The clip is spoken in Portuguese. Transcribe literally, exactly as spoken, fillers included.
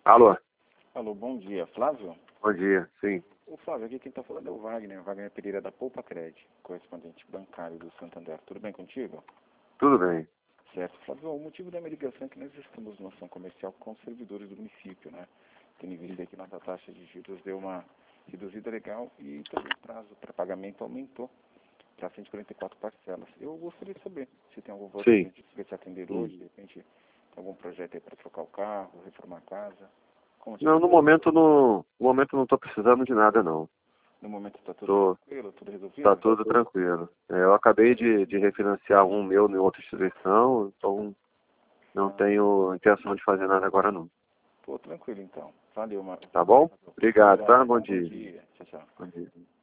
Alô? Alô, bom dia. Flávio? Bom dia, sim. O Flávio, aqui quem está falando é o Wagner, Wagner Pereira da Poupa Cred, correspondente bancário do Santander. Tudo bem contigo? Tudo bem. Certo. Flávio, o motivo da minha ligação é que nós estamos numa ação comercial com os servidores do município, né? Tendo visto aí que nossa taxa de juros deu uma reduzida legal e também o prazo para pagamento aumentou para cento e quarenta e quatro parcelas. Eu gostaria de saber se tem algum valor que a Sim. gente vai te atender Hum. hoje, de repente tem algum projeto aí para trocar o carro, reformar a casa. Como te Não, no ajudar? momento não, no momento não estou precisando de nada, não. No momento está tudo Tô, tranquilo, tudo resolvido? tá tudo tranquilo. É, eu acabei de, de refinanciar um meu em outra instituição, então não Ah, tenho intenção de fazer nada agora, não. pô, tranquilo então. Valeu, Marcos. Tá bom? Obrigado, tá? Bom Bom dia. dia. Tchau, tchau. Bom dia.